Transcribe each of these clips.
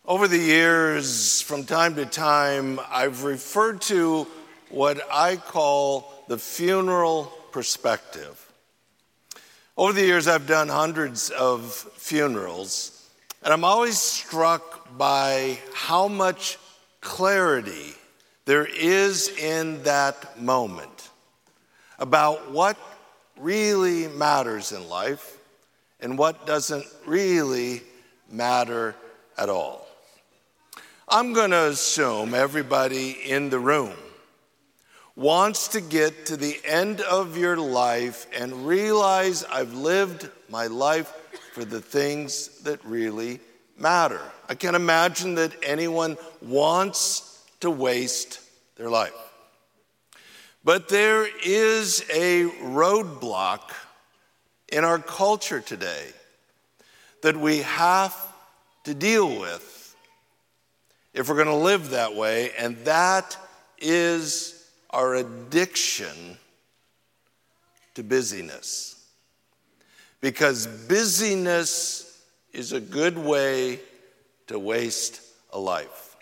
Over the years, from time to time, I've referred to what I call the funeral perspective. Over the years, I've done hundreds of funerals, and I'm always struck by how much clarity there is in that moment about what really matters in life and what doesn't really matter at all. I'm going to assume everybody in the room wants to get to the end of your life and realize I've lived my life for the things that really matter. I can't imagine that anyone wants to waste their life. But there is a roadblock in our culture today that we have to deal with if we're going to live that way, and that is our addiction to busyness. Because busyness is a good way to waste a life.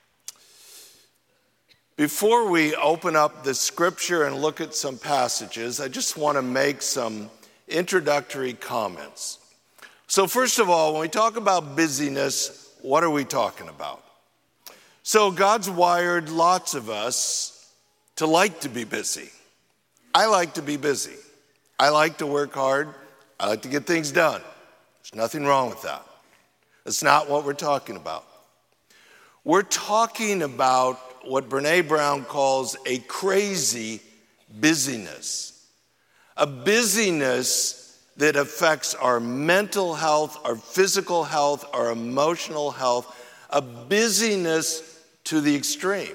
Before we open up the scripture and look at some passages, I just want to make some introductory comments. So first of all, when we talk about busyness, what are we talking about? So God's wired lots of us to like to be busy. I like to be busy. I like to work hard. I like to get things done. There's nothing wrong with that. That's not what we're talking about. We're talking about what Brené Brown calls a crazy busyness. A busyness that affects our mental health, our physical health, our emotional health. A busyness to the extreme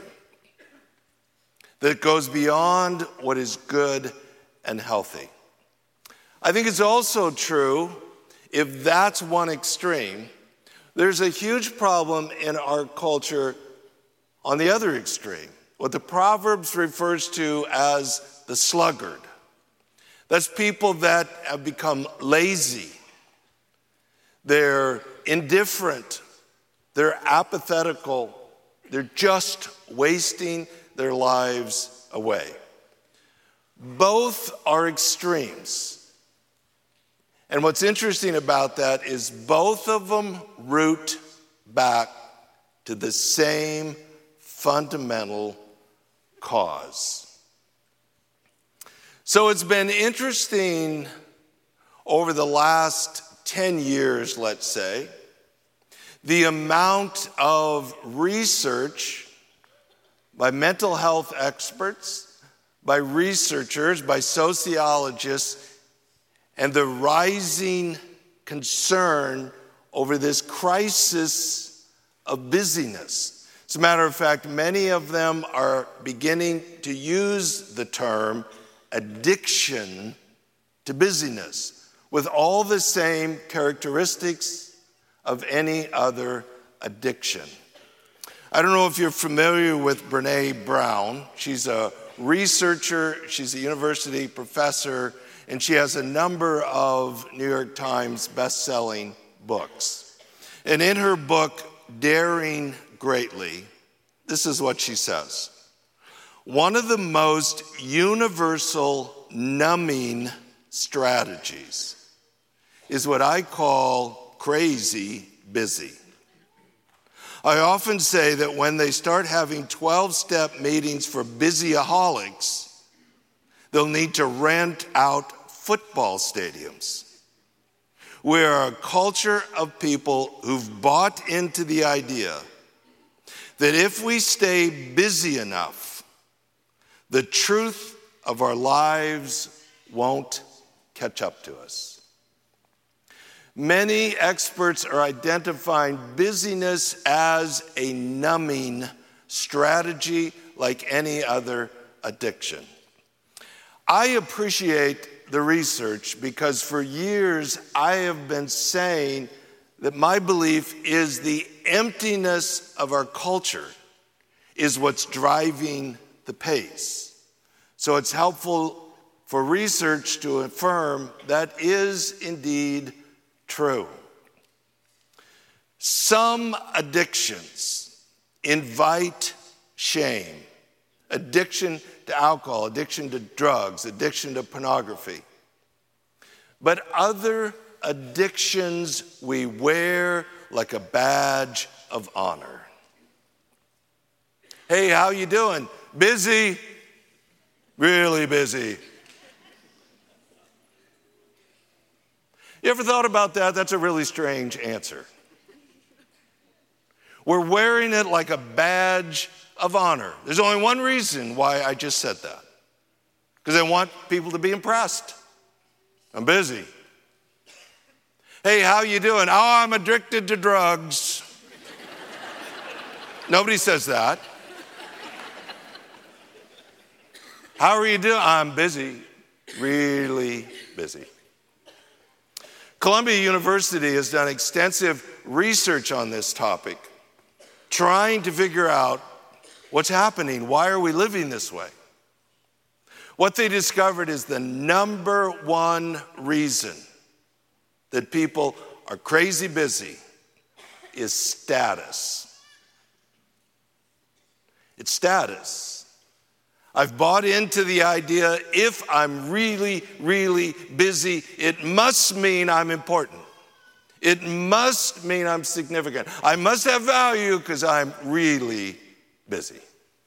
that goes beyond what is good and healthy. I think it's also true, if that's one extreme, there's a huge problem in our culture on the other extreme, what the Proverbs refers to as the sluggard. That's people that have become lazy. They're indifferent. They're apathetical. They're just wasting their lives away. Both are extremes. And what's interesting about that is both of them root back to the same fundamental cause. So it's been interesting over the last 10 years, let's say, the amount of research by mental health experts, by researchers, by sociologists, and the rising concern over this crisis of busyness. As a matter of fact, many of them are beginning to use the term addiction to busyness, with all the same characteristics of any other addiction. I don't know if you're familiar with Brené Brown. She's a researcher, she's a university professor, and she has a number of New York Times best-selling books. And in her book, Daring Greatly, this is what she says. One of the most universal numbing strategies is what I call crazy busy. I often say that when they start having 12-step meetings for busyaholics, they'll need to rent out football stadiums. We are a culture of people who've bought into the idea that if we stay busy enough, the truth of our lives won't catch up to us. Many experts are identifying busyness as a numbing strategy like any other addiction. I appreciate the research because for years I have been saying that my belief is the emptiness of our culture is what's driving the pace. So it's helpful for research to affirm that is indeed true. Some addictions invite shame. Addiction to alcohol, addiction to drugs, addiction to pornography. But other addictions we wear like a badge of honor. Hey, how you doing? Busy? Really busy. You ever thought about that? That's a really strange answer. We're wearing it like a badge of honor. There's only one reason why I just said that. Because I want people to be impressed. I'm busy. Hey, how you doing? Oh, I'm addicted to drugs. Nobody says that. How are you doing? I'm busy, really busy. Columbia University has done extensive research on this topic, trying to figure out what's happening. Why are we living this way? What they discovered is the number one reason that people are crazy busy is status. It's status. I've bought into the idea if I'm really, really busy, it must mean I'm important. It must mean I'm significant. I must have value because I'm really busy.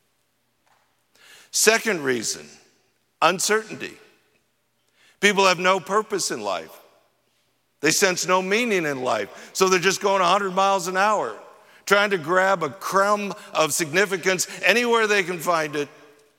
Second reason, uncertainty. People have no purpose in life. They sense no meaning in life, so they're just going 100 miles an hour, trying to grab a crumb of significance anywhere they can find it.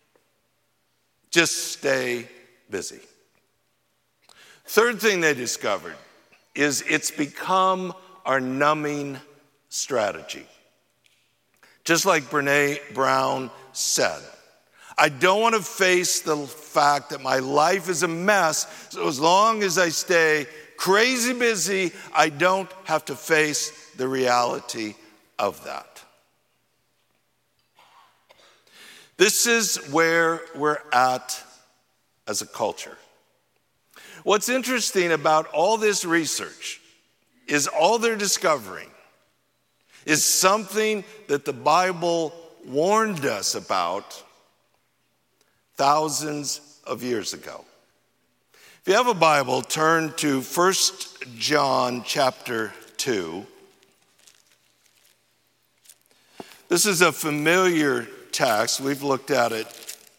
Just stay busy. Third thing they discovered is it's become our numbing strategy. Just like Brené Brown said, I don't want to face the fact that my life is a mess, so as long as I stay crazy busy, I don't have to face the reality of that. This is where we're at as a culture. What's interesting about all this research is all they're discovering is something that the Bible warned us about thousands of years ago. If you have a Bible, turn to 1 John chapter 2. This is a familiar text. We've looked at it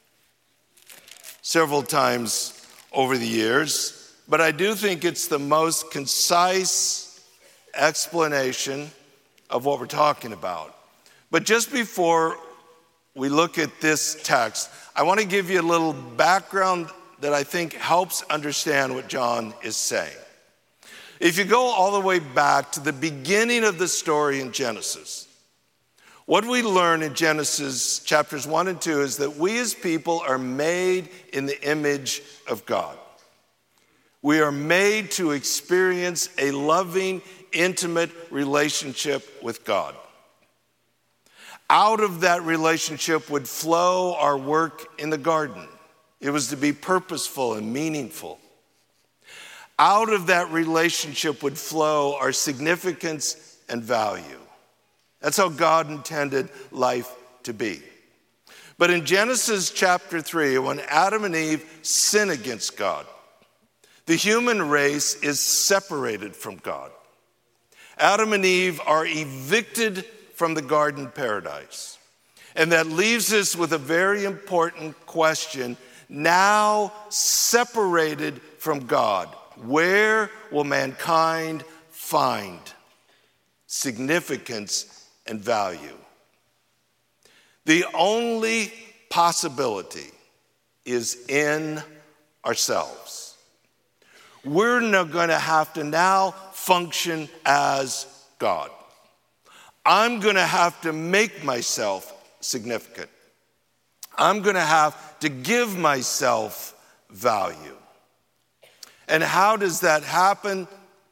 several times over the years, but I do think it's the most concise explanation of what we're talking about. But just before we look at this text, I want to give you a little background that I think helps understand what John is saying. If you go all the way back to the beginning of the story in Genesis, what we learn in Genesis chapters 1 and 2 is that we as people are made in the image of God. We are made to experience a loving, intimate relationship with God. Out of that relationship would flow our work in the garden. It was to be purposeful and meaningful. Out of that relationship would flow our significance and value. That's how God intended life to be. But in Genesis chapter 3, when Adam and Eve sin against God, the human race is separated from God. Adam and Eve are evicted from the garden paradise. And that leaves us with a very important question. Now separated from God, where will mankind find significance and value? The only possibility is in ourselves. We're not going to have to now function as God. I'm going to have to make myself significant. I'm going to have to give myself value. And how does that happen?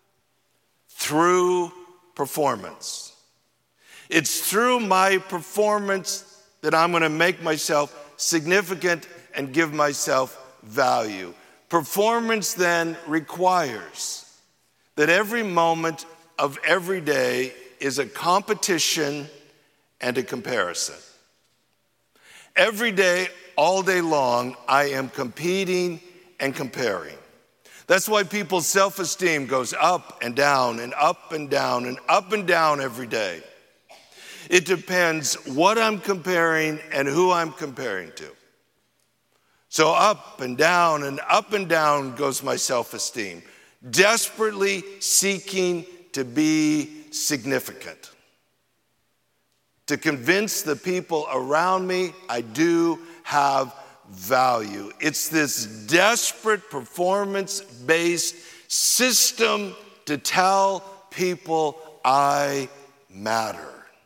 Through performance. It's through my performance that I'm going to make myself significant and give myself value. Performance then requires that every moment of every day is a competition and a comparison. Every day, all day long, I am competing and comparing. That's why people's self-esteem goes up and down and up and down and up and down every day. It depends what I'm comparing and who I'm comparing to. So up and down goes my self-esteem, desperately seeking to be significant, to convince the people around me I do have value. It's this desperate performance-based system to tell people I matter.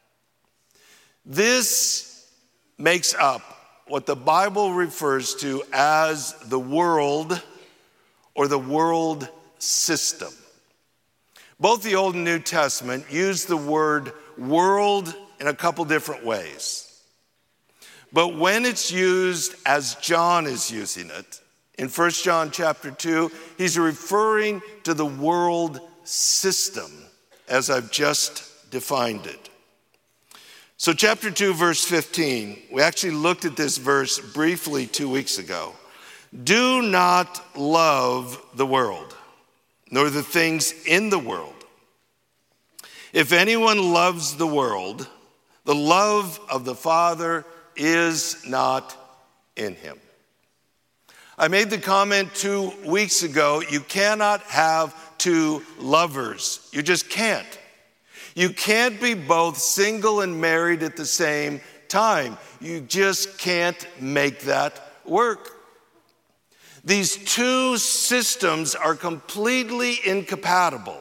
This makes up what the Bible refers to as the world or the world system. Both the Old and New Testament use the word world in a couple different ways. But when it's used as John is using it, in 1 John chapter 2, he's referring to the world system as I've just defined it. So chapter 2, verse 15, we actually looked at this verse briefly 2 weeks ago. Do not love the world, nor the things in the world. If anyone loves the world, the love of the Father is not in him. I made the comment 2 weeks ago, you cannot have two lovers. You just can't. You can't be both single and married at the same time. You just can't make that work. These two systems are completely incompatible.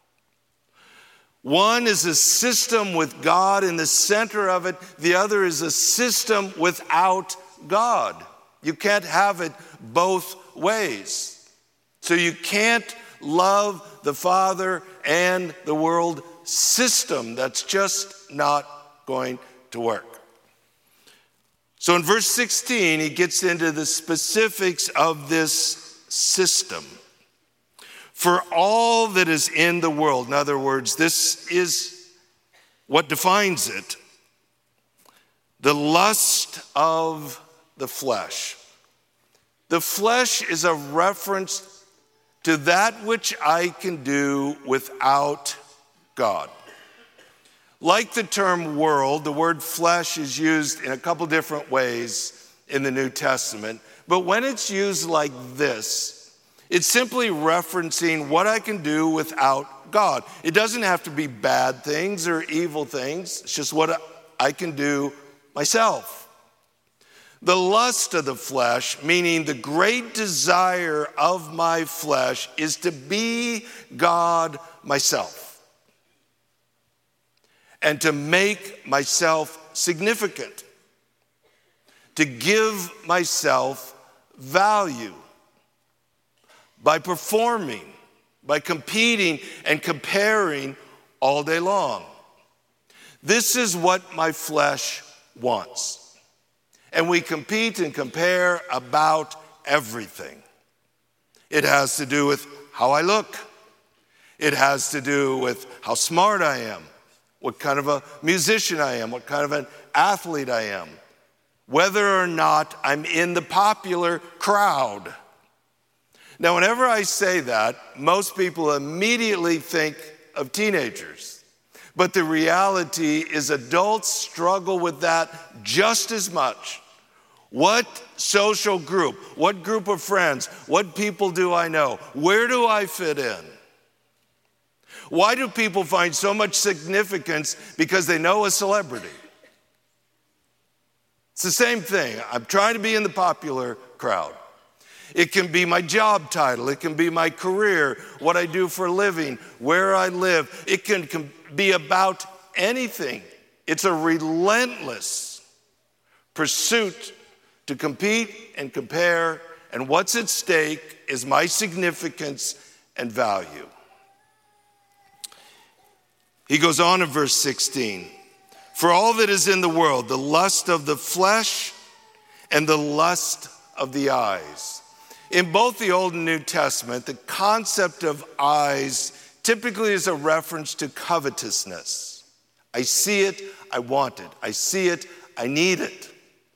One is a system with God in the center of it. The other is a system without God. You can't have it both ways. So you can't love the Father and the world system. That's just not going to work. So in verse 16, he gets into the specifics of this system. For all that is in the world, in other words, this is what defines it, the lust of the flesh. The flesh is a reference to that which I can do without God. Like the term world, the word flesh is used in a couple different ways in the New Testament, but when it's used like this, it's simply referencing what I can do without God. It doesn't have to be bad things or evil things. It's just what I can do myself. The lust of the flesh, meaning the great desire of my flesh, is to be God myself and to make myself significant, to give myself value by performing, by competing and comparing all day long. This is what my flesh wants. And we compete and compare about everything. It has to do with how I look. It has to do with how smart I am, what kind of a musician I am, what kind of an athlete I am, whether or not I'm in the popular crowd. Now, whenever I say that, most people immediately think of teenagers. But the reality is adults struggle with that just as much. What social group, what group of friends, what people do I know? Where do I fit in? Why do people find so much significance because they know a celebrity? It's the same thing. I'm trying to be in the popular crowd. It can be my job title. It can be my career, what I do for a living, where I live. It can be about anything. It's a relentless pursuit to compete and compare, and what's at stake is my significance and value. He goes on in verse 16. For all that is in the world, the lust of the flesh and the lust of the eyes. In both the Old and New Testament, the concept of eyes typically is a reference to covetousness. I see it, I want it. I see it, I need it.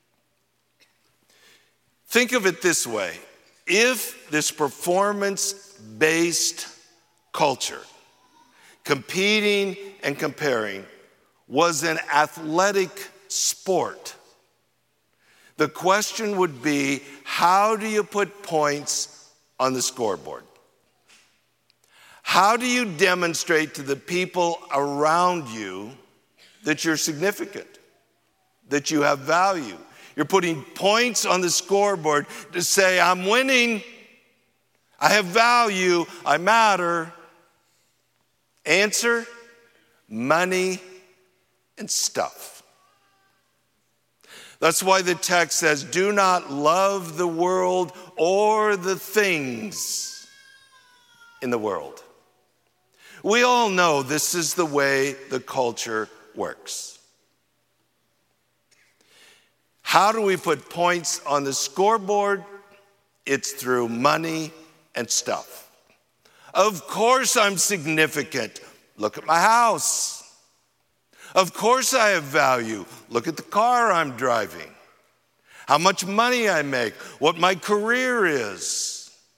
Think of it this way. If this performance-based culture, competing and comparing, was an athletic sport, the question would be, how do you put points on the scoreboard? How do you demonstrate to the people around you that you're significant, that you have value? You're putting points on the scoreboard to say, I'm winning, I have value, I matter. Answer, money and stuff. That's why the text says, do not love the world or the things in the world. We all know this is the way the culture works. How do we put points on the scoreboard? It's through money and stuff. Of course I'm significant. Look at my house. Of course I have value. Look at the car I'm driving. How much money I make. What my career is.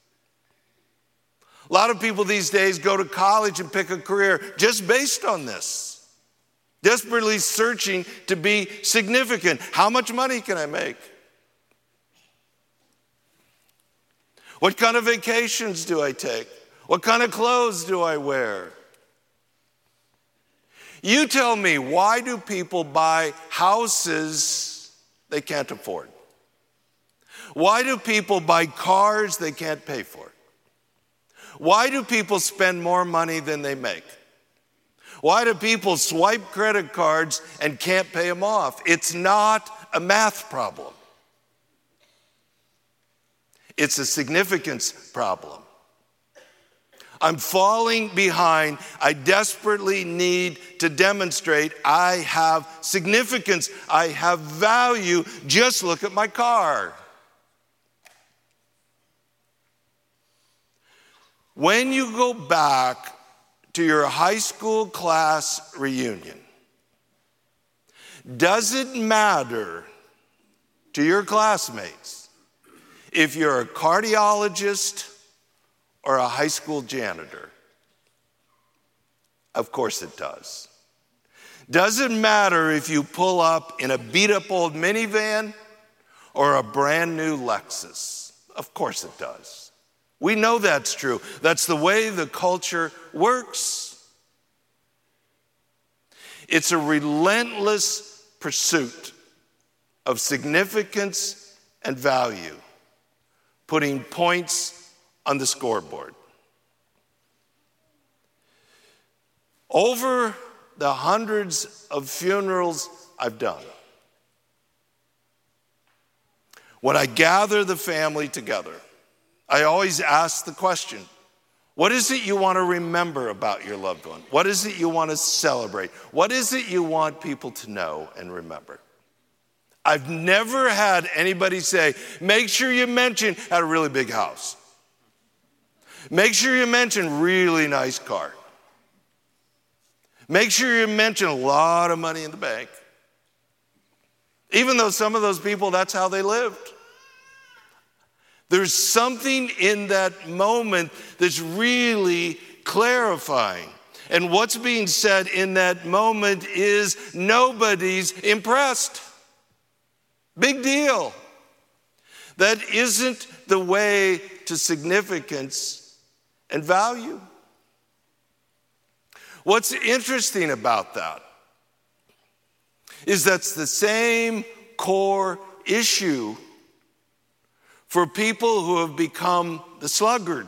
A lot of people these days go to college and pick a career just based on this. Desperately searching to be significant. How much money can I make? What kind of vacations do I take? What kind of clothes do I wear? You tell me, why do people buy houses they can't afford? Why do people buy cars they can't pay for? Why do people spend more money than they make? Why do people swipe credit cards and can't pay them off? It's not a math problem. It's a significance problem. I'm falling behind. I desperately need to demonstrate I have significance. I have value. Just look at my car. When you go back to your high school class reunion, does it matter to your classmates if you're a cardiologist or a high school janitor? Of course it does. Does it matter if you pull up in a beat-up old minivan or a brand new Lexus? Of course it does. We know that's true. That's the way the culture works. It's a relentless pursuit of significance and value, putting points on the scoreboard. Over the hundreds of funerals I've done, when I gather the family together, I always ask the question, what is it you want to remember about your loved one? What is it you want to celebrate? What is it you want people to know and remember? I've never had anybody say, make sure you mention had a really big house. Make sure you mention really nice car. Make sure you mention a lot of money in the bank. Even though some of those people, that's how they lived. There's something in that moment that's really clarifying. And what's being said in that moment is nobody's impressed. Big deal. That isn't the way to significance and value. What's interesting about that is that's the same core issue for people who have become the sluggard,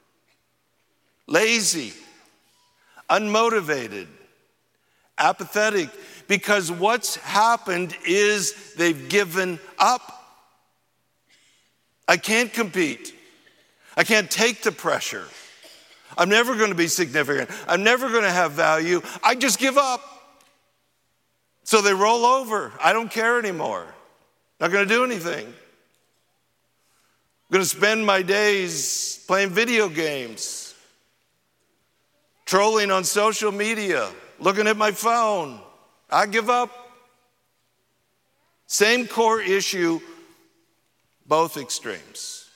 lazy, unmotivated, apathetic, because what's happened is they've given up. I can't compete. I can't take the pressure. I'm never going to be significant. I'm never going to have value. I just give up. So they roll over. I don't care anymore. Not going to do anything. I'm going to spend my days playing video games, trolling on social media, looking at my phone, I give up. Same core issue, both extremes.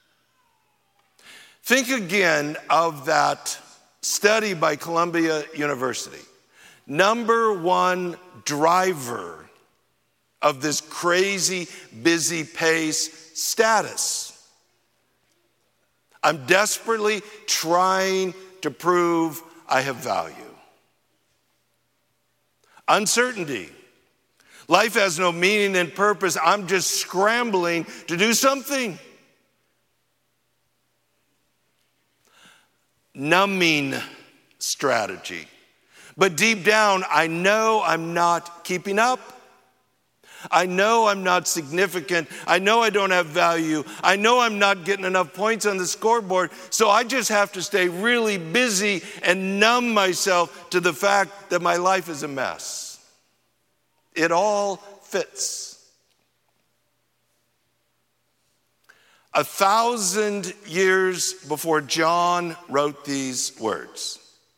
Think again of that study by Columbia University. Number one driver of this crazy, busy pace, status. I'm desperately trying to prove I have value. Uncertainty. Life has no meaning and purpose. I'm just scrambling to do something. Numbing strategy. But deep down, I know I'm not keeping up. I know I'm not significant. I know I don't have value. I know I'm not getting enough points on the scoreboard. So I just have to stay really busy and numb myself to the fact that my life is a mess. It all fits. 1,000 years before John wrote these words,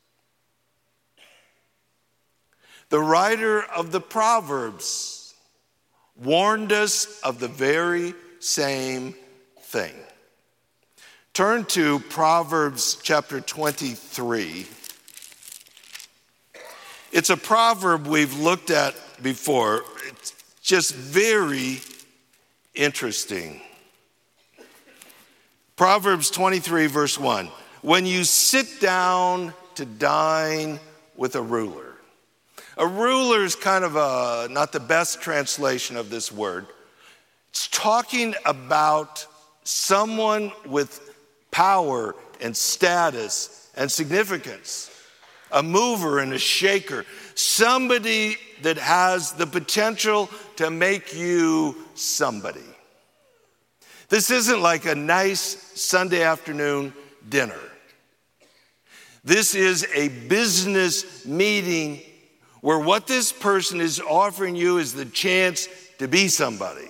the writer of the Proverbs warned us of the very same thing. Turn to Proverbs chapter 23. It's a proverb we've looked at before. It's just very interesting. Proverbs 23, verse 1. When you sit down to dine with a ruler. A ruler is kind of not the best translation of this word. It's talking about someone with power and status and significance. A mover and a shaker. Somebody that has the potential to make you somebody. This isn't like a nice Sunday afternoon dinner. This is a business meeting where what this person is offering you is the chance to be somebody.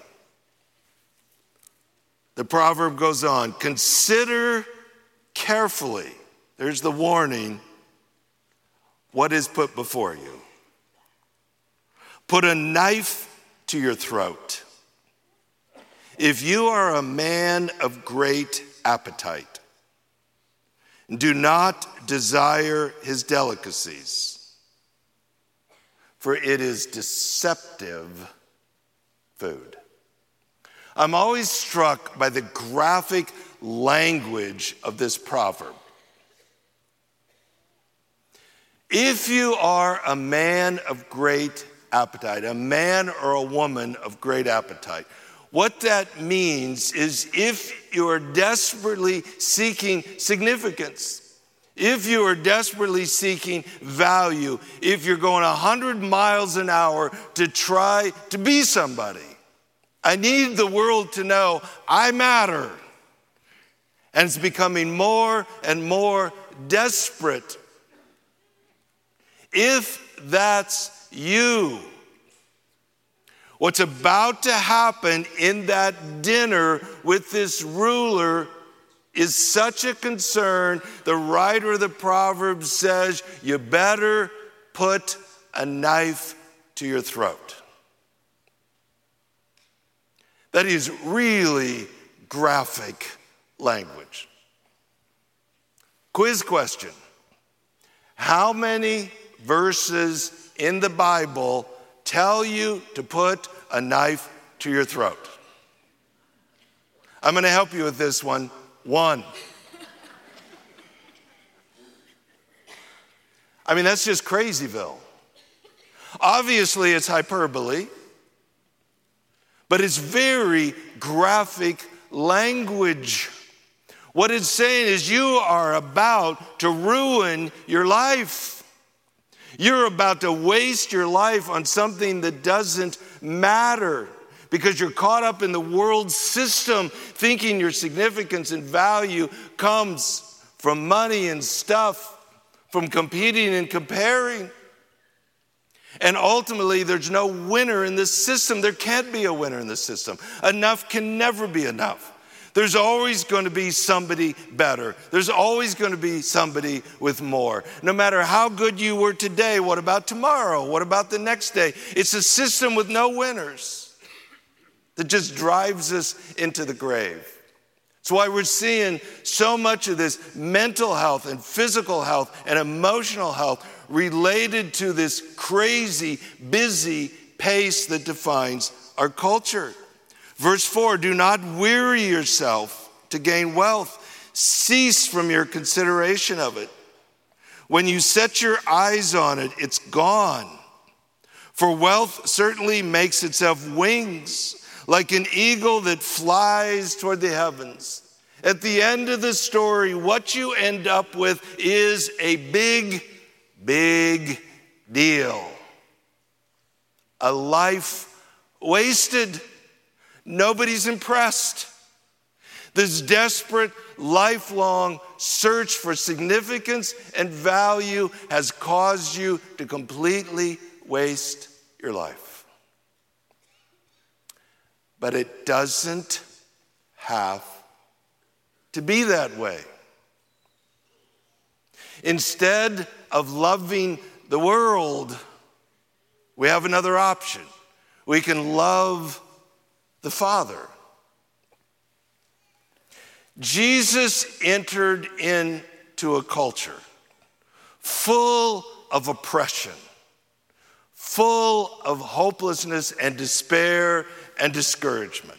The proverb goes on, consider carefully, there's the warning, what is put before you. Put a knife to your throat. If you are a man of great appetite, do not desire his delicacies, for it is deceptive food. I'm always struck by the graphic language of this proverb. If you are a man of great appetite, a man or a woman of great appetite, what that means is if you are desperately seeking significance, if you are desperately seeking value, if you're going 100 miles an hour to try to be somebody, I need the world to know I matter. And it's becoming more and more desperate. If that's you, what's about to happen in that dinner with this ruler is such a concern. The writer of the Proverbs says, you better put a knife to your throat. That is really graphic language. Quiz question. How many verses in the Bible tell you to put a knife to your throat? I'm going to help you with this one. 1. I mean, that's just crazyville. Obviously, it's hyperbole, but it's very graphic language. What it's saying is you are about to ruin your life. You're about to waste your life on something that doesn't matter because you're caught up in the world system thinking your significance and value comes from money and stuff, from competing and comparing. And ultimately, there's no winner in this system. There can't be a winner in this system. Enough can never be enough. There's always going to be somebody better. There's always going to be somebody with more. No matter how good you were today, what about tomorrow? What about the next day? It's a system with no winners that just drives us into the grave. That's why we're seeing so much of this mental health and physical health and emotional health related to this crazy, busy pace that defines our culture. Verse 4, do not weary yourself to gain wealth. Cease from your consideration of it. When you set your eyes on it, it's gone. For wealth certainly makes itself wings, like an eagle that flies toward the heavens. At the end of the story, what you end up with is a big, big deal. A life wasted. Nobody's impressed. This desperate, lifelong search for significance and value has caused you to completely waste your life. But it doesn't have to be that way. Instead of loving the world, we have another option. We can love the Father. Jesus entered into a culture full of oppression, full of hopelessness and despair and discouragement.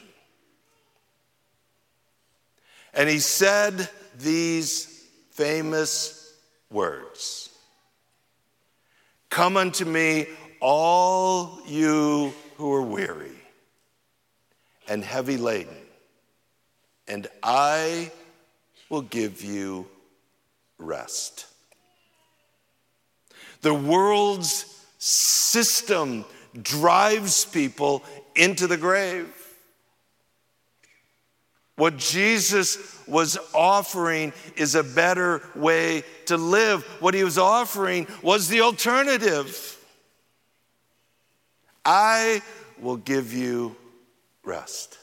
And he said these famous words, "Come unto me, all you who are weary and heavy laden, and I will give you rest." The world's system drives people into the grave. What Jesus was offering is a better way to live. What he was offering was the alternative. I will give you rest.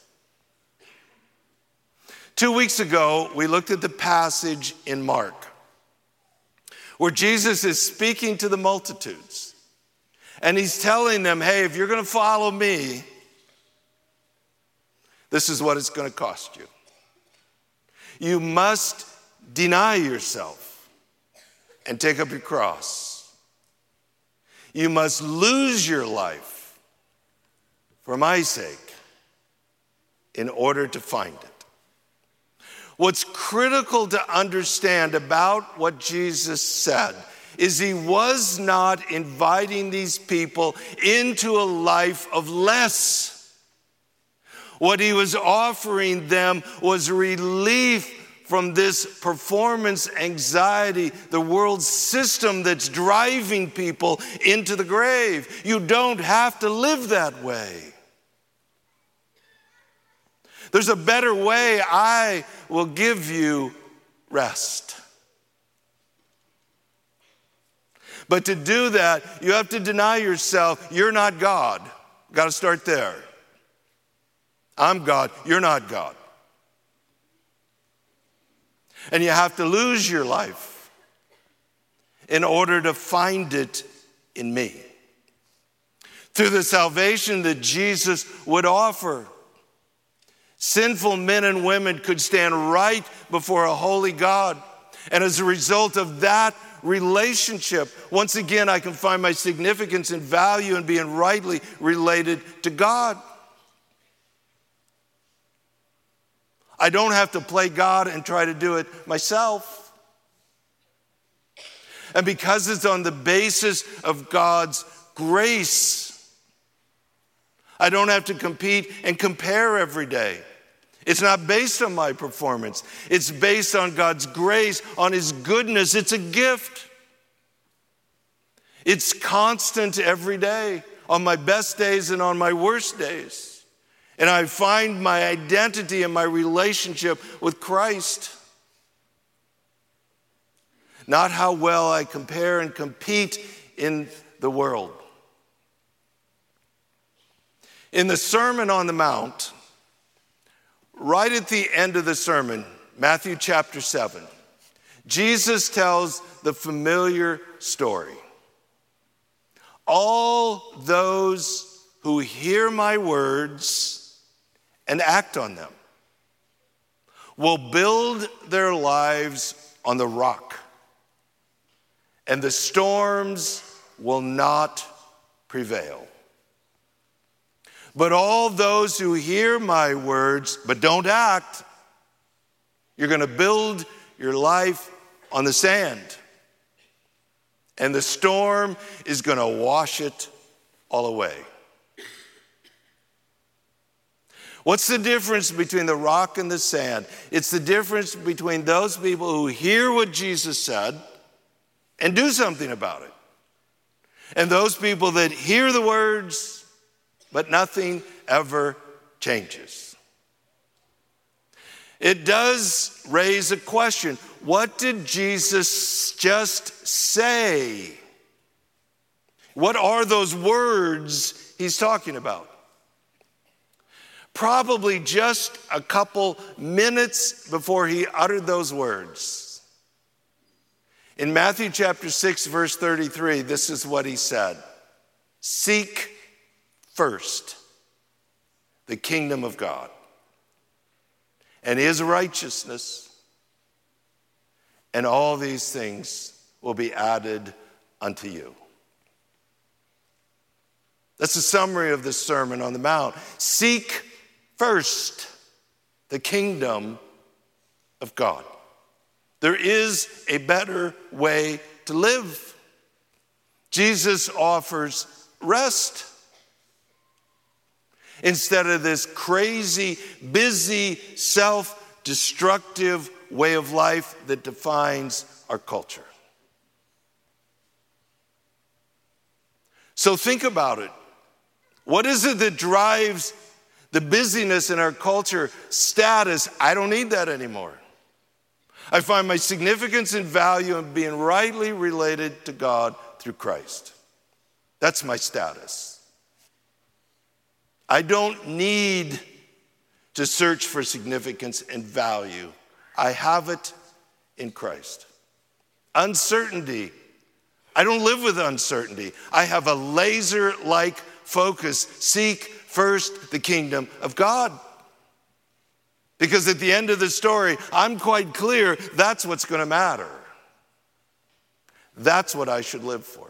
2 weeks ago, we looked at the passage in Mark where Jesus is speaking to the multitudes. And he's telling them, hey, if you're going to follow me, this is what it's going to cost you. You must deny yourself and take up your cross. You must lose your life for my sake in order to find it. What's critical to understand about what Jesus said is he was not inviting these people into a life of less. What he was offering them was relief from this performance anxiety, the world system that's driving people into the grave. You don't have to live that way. There's a better way. I will give you rest. But to do that, you have to deny yourself. You're not God. Got to start there. I'm God. You're not God. And you have to lose your life in order to find it in me. Through the salvation that Jesus would offer, sinful men and women could stand right before a holy God. And as a result of that relationship, once again, I can find my significance and value in being rightly related to God. I don't have to play God and try to do it myself. And because it's on the basis of God's grace, I don't have to compete and compare every day. It's not based on my performance. It's based on God's grace, on his goodness. It's a gift. It's constant every day, on my best days and on my worst days. And I find my identity and my relationship with Christ. Not how well I compare and compete in the world. In the Sermon on the Mount, right at the end of the sermon, Matthew chapter 7, Jesus tells the familiar story. All those who hear my words and act on them will build their lives on the rock, and the storms will not prevail. But all those who hear my words but don't act, you're going to build your life on the sand, and the storm is going to wash it all away. What's the difference between the rock and the sand? It's the difference between those people who hear what Jesus said and do something about it, and those people that hear the words but nothing ever changes. It does raise a question. What did Jesus just say? What are those words he's talking about? Probably just a couple minutes before he uttered those words. In Matthew chapter 6, verse 33, this is what he said. Seek first the kingdom of God and his righteousness, and all these things will be added unto you. That's a summary of the Sermon on the Mount. Seek first the kingdom of God. There is a better way to live. Jesus offers rest. Instead of this crazy, busy, self-destructive way of life that defines our culture. So think about it. What is it that drives the busyness in our culture? Status. I don't need that anymore. I find my significance and value in being rightly related to God through Christ. That's my status. I don't need to search for significance and value. I have it in Christ. Uncertainty. I don't live with uncertainty. I have a laser-like focus. Seek first the kingdom of God. Because at the end of the story, I'm quite clear that's what's going to matter. That's what I should live for.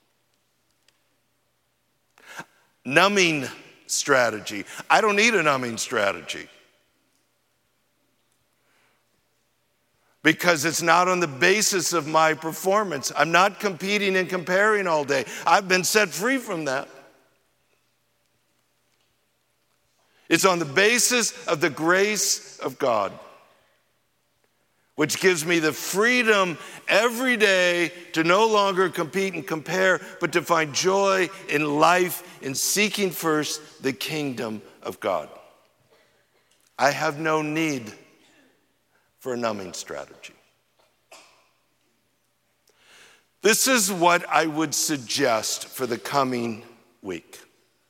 Numbing strategy. I don't need a numbing strategy. Because it's not on the basis of my performance. I'm not competing and comparing all day. I've been set free from that. It's on the basis of the grace of God, which gives me the freedom every day to no longer compete and compare, but to find joy in life in seeking first the kingdom of God. I have no need for a numbing strategy. This is what I would suggest for the coming week.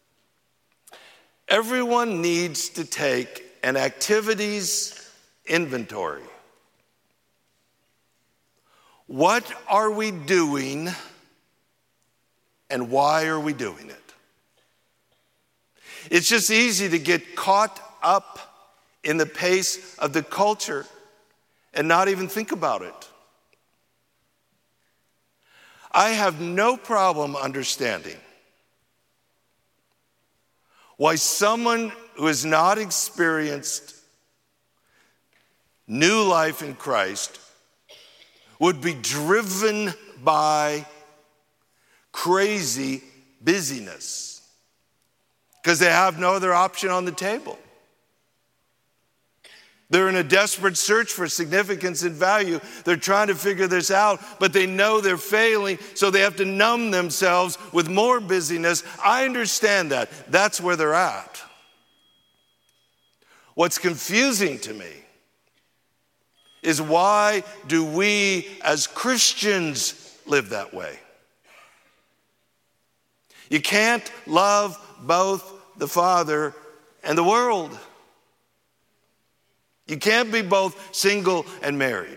Everyone needs to take an activities inventory. What are we doing and why are we doing it? It's just easy to get caught up in the pace of the culture and not even think about it. I have no problem understanding why someone who has not experienced new life in Christ would be driven by crazy busyness because they have no other option on the table. They're in a desperate search for significance and value. They're trying to figure this out, but they know they're failing, so they have to numb themselves with more busyness. I understand that. That's where they're at. What's confusing to me is why do we as Christians live that way? You can't love both the Father and the world. You can't be both single and married.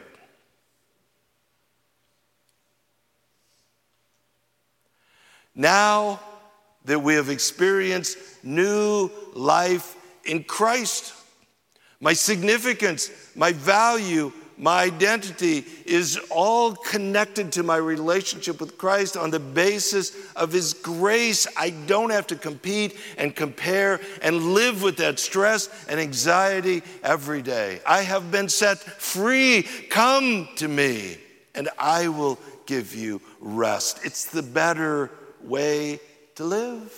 Now that we have experienced new life in Christ, my significance, my value, my identity is all connected to my relationship with Christ on the basis of his grace. I don't have to compete and compare and live with that stress and anxiety every day. I have been set free. Come to me and I will give you rest. It's the better way to live.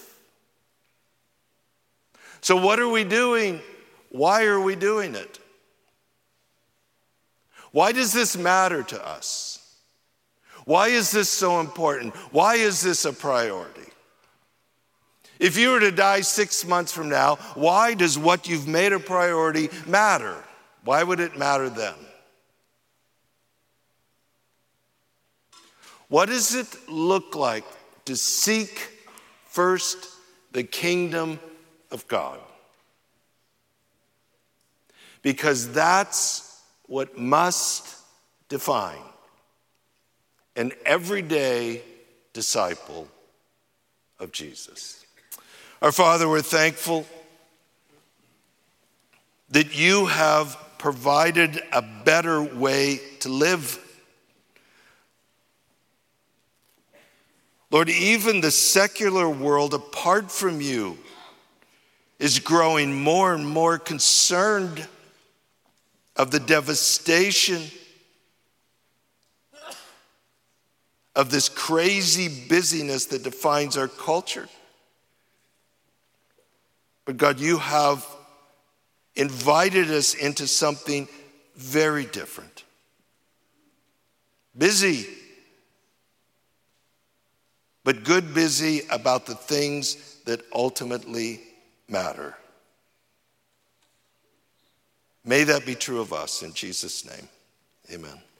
So what are we doing? Why are we doing it? Why does this matter to us? Why is this so important? Why is this a priority? If you were to die 6 months from now, why does what you've made a priority matter? Why would it matter then? What does it look like to seek first the kingdom of God? Because that's what must define an everyday disciple of Jesus. Our Father, we're thankful that you have provided a better way to live. Lord, even the secular world apart from you is growing more and more concerned of the devastation of this crazy busyness that defines our culture. But God, you have invited us into something very different. Busy, but good busy about the things that ultimately matter. May that be true of us in Jesus' name. Amen.